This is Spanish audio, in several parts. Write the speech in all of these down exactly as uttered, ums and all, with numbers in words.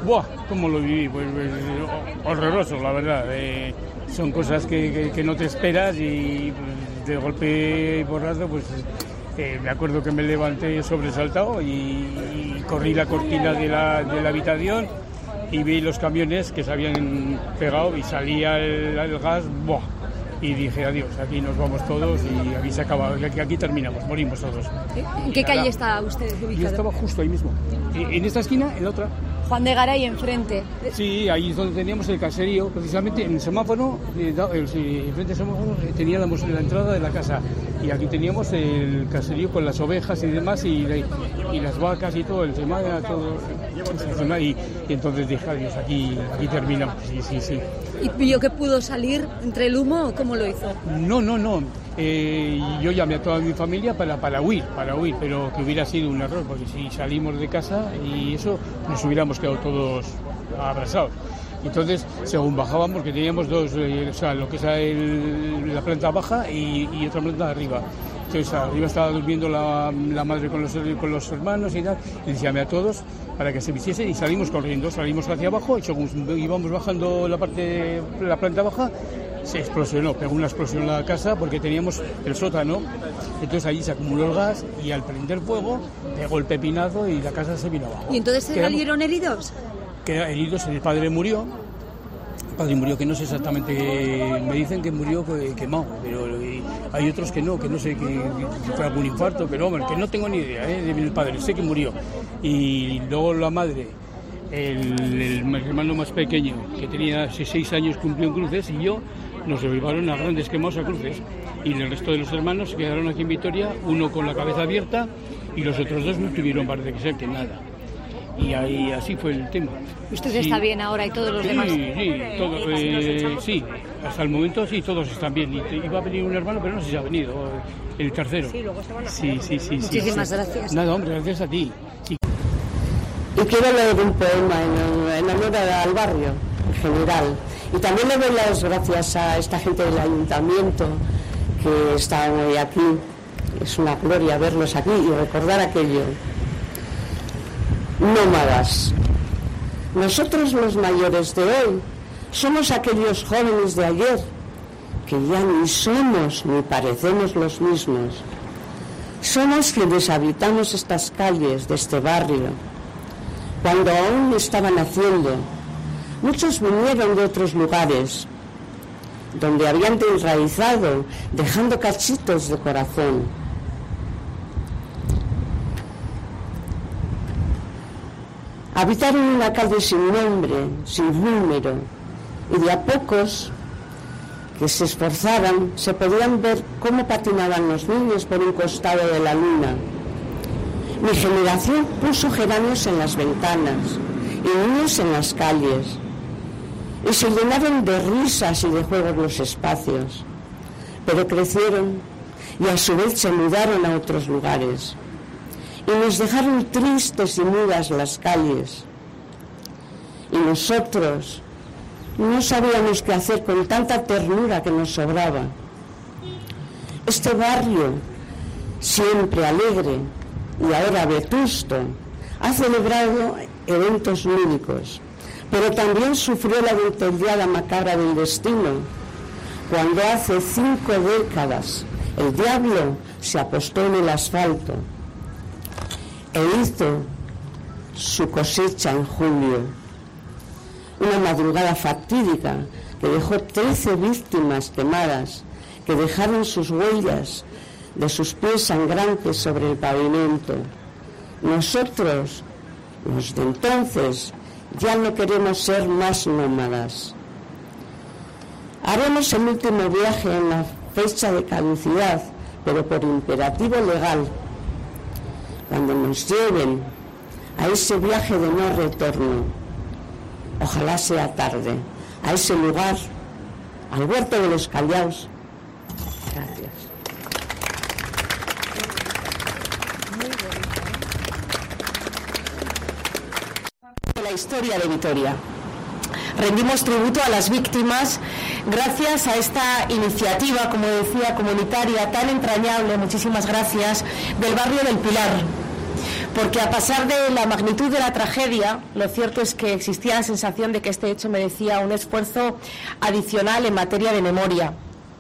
¡buah! ¿Cómo lo viví? Pues, pues horroroso, la verdad. Eh, son cosas que, que, que no te esperas y pues, de golpe y porrazo, pues eh, me acuerdo que me levanté sobresaltado y, y corrí la cortina de la, de la habitación y vi los camiones que se habían pegado y salía el, el gas, ¡buah! Y dije, adiós, aquí nos vamos todos y aquí se acaba, aquí, aquí terminamos, morimos todos. ¿En qué calle está usted ubicado? Yo estaba justo ahí mismo, en esta esquina, en la otra. Juan de Garay enfrente. Sí, ahí es donde teníamos el caserío, precisamente en el semáforo, eh, el, sí, enfrente del semáforo eh, teníamos la entrada de la casa y aquí teníamos el caserío con las ovejas y demás y, y las vacas y todo, el tema era todo esa zona y, y entonces dije, adiós, aquí, aquí terminamos, sí, sí, sí. ¿Y vio que pudo salir entre el humo o cómo lo hizo? No, no, no. Eh, yo llamé a toda mi familia para, para huir, para huir, pero que hubiera sido un error, porque si salimos de casa y eso, nos hubiéramos quedado todos abrazados. Entonces, según bajábamos, que teníamos dos, eh, o sea, lo que es el, la planta baja y, y otra planta de arriba. Entonces, arriba estaba durmiendo la, la madre con los, con los hermanos y tal, y les llamé a todos para que se vistiesen y salimos corriendo, salimos hacia abajo y según íbamos bajando la parte, la planta baja, se explosionó, pegó una explosión en la casa porque teníamos el sótano, entonces allí se acumuló el gas y al prender fuego pegó el pepinazo y la casa se vino abajo. ¿Y entonces se salieron heridos? Que heridos, el padre murió, el padre murió que no sé exactamente, me dicen que murió quemado, pero hay otros que no, que no sé, que fue algún infarto, pero hombre, que no tengo ni idea ¿eh? del padre, sé que murió. Y luego la madre, el, el hermano más pequeño, que tenía seis años, cumplió en Cruces, y yo, nos llevaron a grandes quemados a Cruces. Y el resto de los hermanos se quedaron aquí en Vitoria, uno con la cabeza abierta, y los otros dos no tuvieron, parece que ser, que nada. Y ahí así fue el tema. ¿Usted sí. está bien ahora y todos los sí, demás? Sí, todo, eh, sí, hasta el momento sí, todos están bien. Y iba a venir un hermano, pero no sé si ha venido, el tercero. Sí, luego estaban sí, sí, sí. Muchísimas sí, gracias. Nada, hombre, gracias a ti. Sí. Y quiero leer un poema en, en honor al barrio, en general. Y también le doy las gracias a esta gente del ayuntamiento que está hoy aquí. Es una gloria verlos aquí y recordar aquello. Nómadas. Nosotros los mayores de hoy somos aquellos jóvenes de ayer que ya ni somos ni parecemos los mismos. Somos quienes habitamos estas calles de este barrio. Cuando aún estaban naciendo, muchos vinieron de otros lugares donde habían enraizado, dejando cachitos de corazón. Habitaron una calle sin nombre, sin número, y de a pocos que se esforzaban se podían ver cómo patinaban los niños por un costado de la luna. Mi generación puso geranios en las ventanas y niños en las calles, y se llenaron de risas y de juegos los espacios, pero crecieron y a su vez se mudaron a otros lugares. Y nos dejaron tristes y mudas las calles. Y nosotros no sabíamos qué hacer con tanta ternura que nos sobraba. Este barrio, siempre alegre y ahora vetusto, ha celebrado eventos lúdicos, pero también sufrió la dentellada macabra del destino, cuando hace cinco décadas el diablo se apostó en el asfalto e hizo su cosecha en julio. Una madrugada fatídica que dejó trece víctimas quemadas, que dejaron sus huellas de sus pies sangrantes sobre el pavimento. Nosotros, los de entonces, ya no queremos ser más nómadas. Haremos el último viaje en la fecha de caducidad, pero por imperativo legal, cuando nos lleven a ese viaje de no retorno, ojalá sea tarde, a ese lugar, al huerto de los Callaos. Gracias. La historia de Vitoria. Rendimos tributo a las víctimas gracias a esta iniciativa, como decía, comunitaria tan entrañable, muchísimas gracias, del barrio del Pilar. porque a pesar de la magnitud de la tragedia, lo cierto es que existía la sensación de que este hecho merecía un esfuerzo adicional en materia de memoria.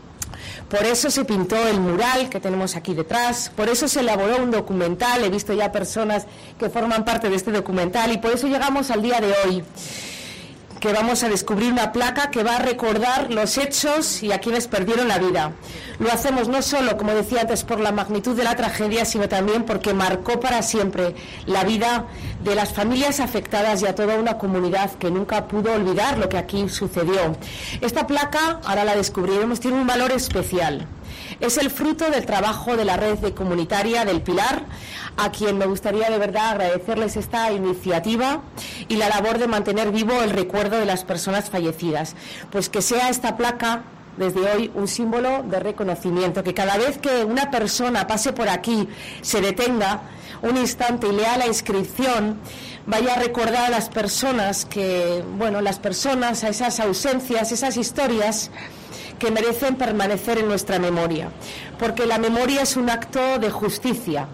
Por eso se pintó el mural que tenemos aquí detrás, por eso se elaboró un documental, he visto ya personas que forman parte de este documental, y por eso llegamos al día de hoy, que vamos a descubrir una placa que va a recordar los hechos y a quienes perdieron la vida. Lo hacemos no solo, como decía antes, por la magnitud de la tragedia, sino también porque marcó para siempre la vida de las familias afectadas y a toda una comunidad que nunca pudo olvidar lo que aquí sucedió. Esta placa, ahora la descubriremos, tiene un valor especial. Es el fruto del trabajo de la red de comunitaria del Pilar, a quien me gustaría de verdad agradecerles esta iniciativa y la labor de mantener vivo el recuerdo de las personas fallecidas. Pues que sea esta placa desde hoy un símbolo de reconocimiento, que cada vez que una persona pase por aquí, se detenga un instante y lea la inscripción, vaya a recordar a las personas que, bueno, las personas, a esas ausencias, esas historias que merecen permanecer en nuestra memoria, porque la memoria es un acto de justicia.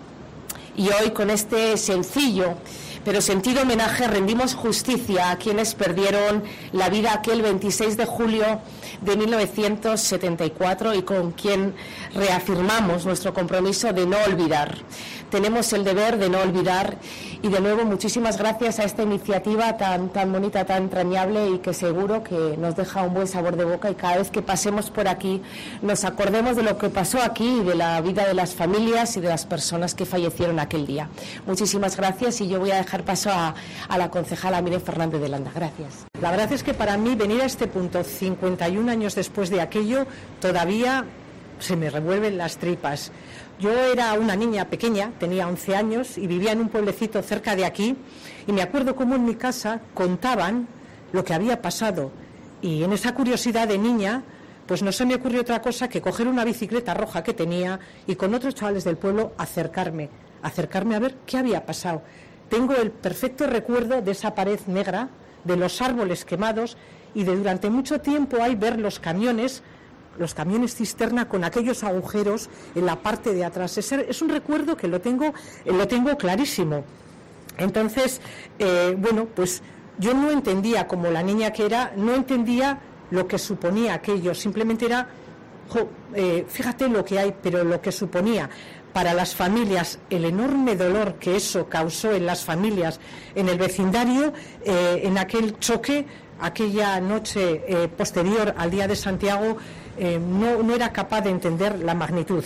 Y hoy, con este sencillo pero sentido homenaje, rendimos justicia a quienes perdieron la vida aquel veintiséis de julio de mil novecientos setenta y cuatro y con quien reafirmamos nuestro compromiso de no olvidar. Tenemos el deber de no olvidar, y de nuevo muchísimas gracias a esta iniciativa tan, tan bonita, tan entrañable, y que seguro que nos deja un buen sabor de boca, y cada vez que pasemos por aquí nos acordemos de lo que pasó aquí y de la vida de las familias y de las personas que fallecieron aquel día. Muchísimas gracias, y yo voy a dejar paso a, a la concejala Mire Fernández de Landa. Gracias. La verdad es que para mí venir a este punto cincuenta y un años después de aquello todavía se me revuelven las tripas. Yo era una niña pequeña, tenía once años y vivía en un pueblecito cerca de aquí, y me acuerdo cómo en mi casa contaban lo que había pasado, y en esa curiosidad de niña pues no se me ocurrió otra cosa que coger una bicicleta roja que tenía y con otros chavales del pueblo acercarme, acercarme a ver qué había pasado. Tengo el perfecto recuerdo de esa pared negra, de los árboles quemados, y de durante mucho tiempo ahí ver los camiones los camiones cisterna con aquellos agujeros en la parte de atrás. Es, es un recuerdo que lo tengo, lo tengo clarísimo. Entonces, eh, bueno, pues yo no entendía, como la niña que era, no entendía lo que suponía aquello, simplemente era, jo, eh, fíjate lo que hay, pero lo que suponía para las familias, el enorme dolor que eso causó en las familias, en el vecindario, eh, en aquel choque, aquella noche eh, posterior al Día de Santiago, eh, no, no era capaz de entender la magnitud.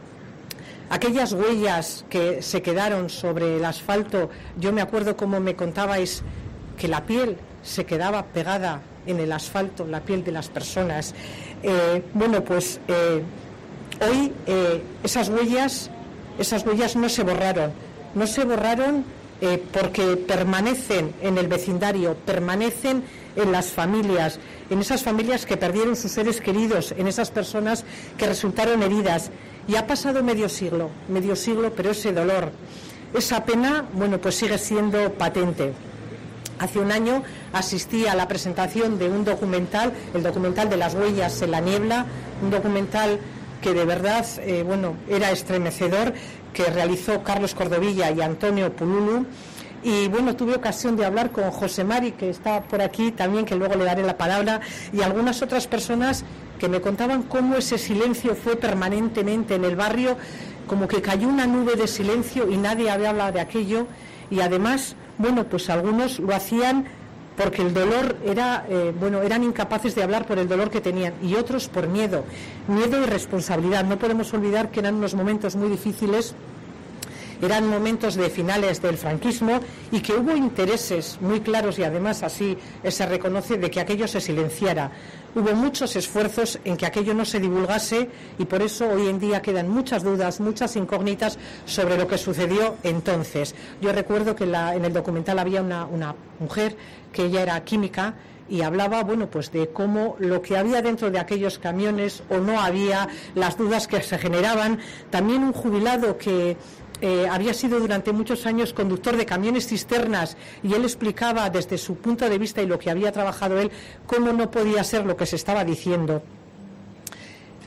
Aquellas huellas que se quedaron sobre el asfalto, yo me acuerdo como me contabais que la piel se quedaba pegada en el asfalto, la piel de las personas. Eh, bueno, pues eh, hoy eh, esas huellas, esas huellas no se borraron, no se borraron eh, porque permanecen en el vecindario, permanecen en las familias, en esas familias que perdieron sus seres queridos, en esas personas que resultaron heridas. Y ha pasado medio siglo, medio siglo, pero ese dolor, esa pena, bueno, pues sigue siendo patente. Hace un año asistí a la presentación de un documental, el documental de las huellas en la niebla, un documental que de verdad, eh, bueno, era estremecedor, que realizó Carlos Cordovilla y Antonio Pululu. Y bueno, tuve ocasión de hablar con José Mari, que está por aquí también, que luego le daré la palabra, y algunas otras personas que me contaban cómo ese silencio fue permanentemente en el barrio, como que cayó una nube de silencio y nadie había hablado de aquello. Y además, bueno, pues algunos lo hacían porque el dolor era, eh, bueno, eran incapaces de hablar por el dolor que tenían, y otros por miedo, miedo y responsabilidad. No podemos olvidar que eran unos momentos muy difíciles. Eran momentos de finales del franquismo y que hubo intereses muy claros, y además así se reconoce, de que aquello se silenciara. Hubo muchos esfuerzos en que aquello no se divulgase, y por eso hoy en día quedan muchas dudas, muchas incógnitas sobre lo que sucedió entonces. Yo recuerdo que la, en el documental había una, una mujer que ella era química y hablaba, bueno, pues de cómo lo que había dentro de aquellos camiones o no había, las dudas que se generaban. También un jubilado que Eh, había sido durante muchos años conductor de camiones cisternas, y él explicaba desde su punto de vista y lo que había trabajado él, cómo no podía ser lo que se estaba diciendo.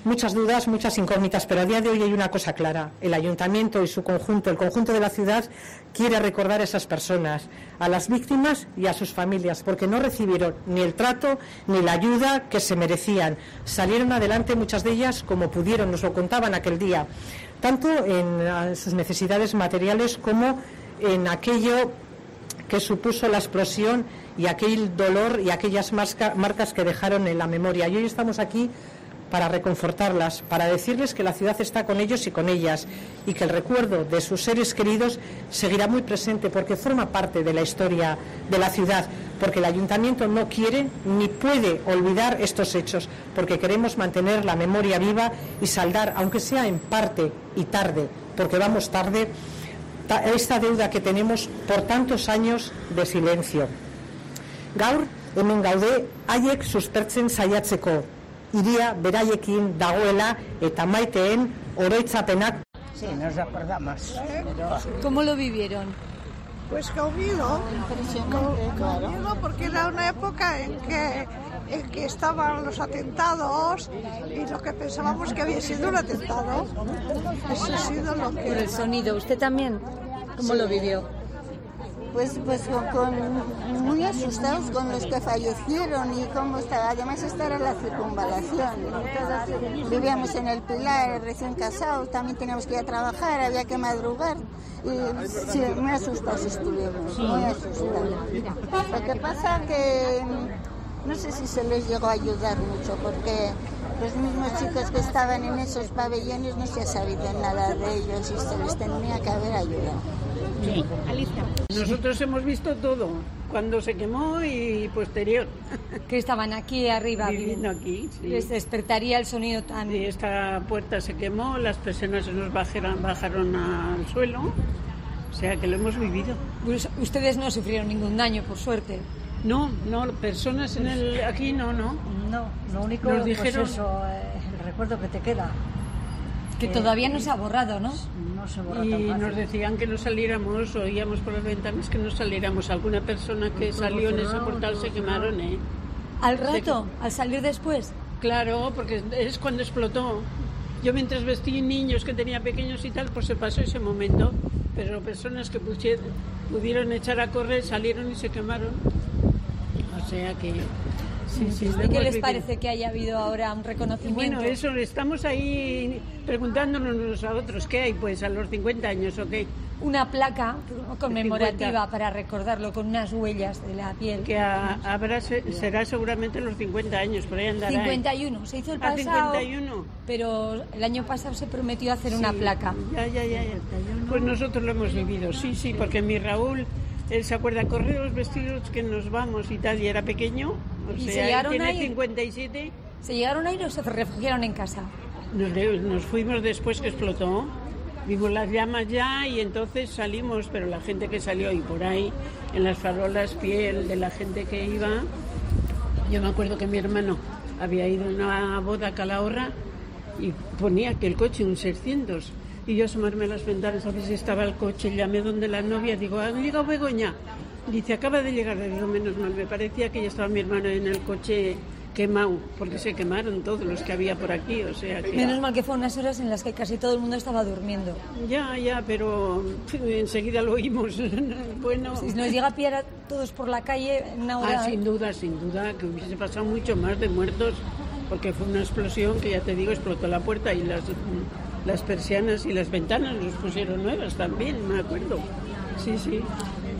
muchas dudas, muchas incógnitas, pero a día de hoy hay una cosa clara. El ayuntamiento y su conjunto, el conjunto de la ciudad, quiere recordar a esas personas, a las víctimas y a sus familias, porque no recibieron ni el trato ni la ayuda que se merecían. Salieron adelante muchas de ellas como pudieron, nos lo contaban aquel día, tanto en sus necesidades materiales como en aquello que supuso la explosión y aquel dolor y aquellas marcas que dejaron en la memoria. Y hoy estamos aquí para reconfortarlas, para decirles que la ciudad está con ellos y con ellas, y que el recuerdo de sus seres queridos seguirá muy presente, porque forma parte de la historia de la ciudad, porque el ayuntamiento no quiere ni puede olvidar estos hechos, porque queremos mantener la memoria viva y saldar, aunque sea en parte y tarde, porque vamos tarde, esta deuda que tenemos por tantos años de silencio. Gaur, hemen gaude, haiek suspertzen saiatzeko, iria beraiekin dagoela eta maiteen oroitzapenak. Sí, nos acordamos. Pero... ¿Cómo lo vivieron? Pues conmigo, conmigo porque era una época en que, en que estaban los atentados y lo que pensábamos que había sido un atentado. Eso ha sido lo que... Por el sonido, ¿usted también? ¿Cómo sí. lo vivió? Pues, pues con, con muy asustados con los que fallecieron y cómo estaba. Además esta era la circunvalación. Todos vivíamos en el Pilar, recién casados, también teníamos que ir a trabajar, había que madrugar. Y sí, muy asustados estuvimos, muy asustados. Lo que pasa que no sé si se les llegó a ayudar mucho, porque los mismos chicos que estaban en esos pabellones no se ha sabido nada de ellos y se les tenía que haber ayudado. Sí. Alicia. Nosotros hemos visto todo, cuando se quemó y posterior. Que estaban aquí arriba. Viviendo aquí, sí. Les despertaría el sonido tan... Sí, esta puerta se quemó, las personas se nos bajaron, bajaron al suelo, o sea que lo hemos vivido. Pues ustedes no sufrieron ningún daño, por suerte. No, no, personas en el aquí no, no. No, lo único nos dijeron, pues eso, el recuerdo que te queda. Que, que todavía no se ha borrado, ¿no? No se borra y tan fácil. Nos decían que no saliéramos, oíamos por las ventanas que no saliéramos. Alguna persona que salió en ese portal se quemaron, ¿eh? ¿Al rato? ¿Al salir después? Claro, porque es cuando explotó. Yo mientras vestí niños que tenía pequeños y tal, pues se pasó ese momento. Pero personas que pusieron, pudieron echar a correr, salieron y se quemaron. O sea que... Sí, sí, ¿Y qué les parece que haya habido ahora un reconocimiento? Bueno, eso, estamos ahí preguntándonos unos a otros, ¿qué hay pues a los cincuenta años o qué? Una placa conmemorativa para recordarlo con unas huellas de la piel. Que a, habrá, será seguramente los cincuenta años, por ahí andará. cincuenta y uno, se hizo el pasado, cincuenta y uno. Pero el año pasado se prometió hacer sí, una placa. Ya, ya, ya, ya. Pues nosotros lo hemos vivido, sí, sí, porque mi Raúl... Él se acuerda, corre los vestidos que nos vamos y tal, y era pequeño, o ¿Y sea, se tiene a ir? cincuenta y siete. ¿Se llegaron a ir o se refugiaron en casa? Nos, nos fuimos después que explotó, vimos las llamas ya y entonces salimos, pero la gente que salió y por ahí, en las farolas, piel de la gente que iba, yo me acuerdo que mi hermano había ido a una boda a Calahorra y ponía que el coche un seiscientos. Y yo asomarme a las ventanas a ver si estaba el coche, llamé donde la novia, digo, ¿ha llegado Begoña? Dice, acaba de llegar, digo, menos mal, me parecía que ya estaba mi hermano en el coche quemado, porque se quemaron todos los que había por aquí, o sea que... Menos mal que fue unas horas en las que casi todo el mundo estaba durmiendo. Ya, ya, pero enseguida lo oímos, bueno... Si nos llega a pillar a todos por la calle en una hora... Ah, sin duda, sin duda, que hubiese pasado mucho más de muertos, porque fue una explosión que ya te digo, explotó la puerta y las... Las persianas y las ventanas nos pusieron nuevas también, me acuerdo. Sí, sí.